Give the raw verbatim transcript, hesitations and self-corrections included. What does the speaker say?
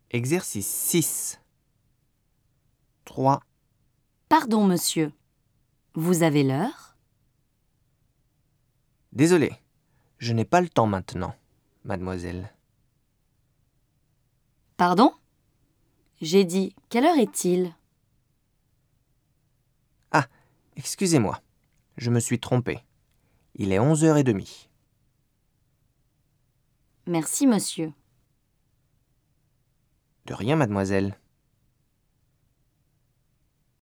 Exercice six. trois. Pardon, monsieur. Vous avez l'heure? Désolé, je n'ai pas le temps maintenant, mademoiselle. Pardon? J'ai dit, quelle heure est-il? Ah, excusez-moi, je me suis trompé. Il est onze heures trente. Merci, monsieur. De rien, mademoiselle.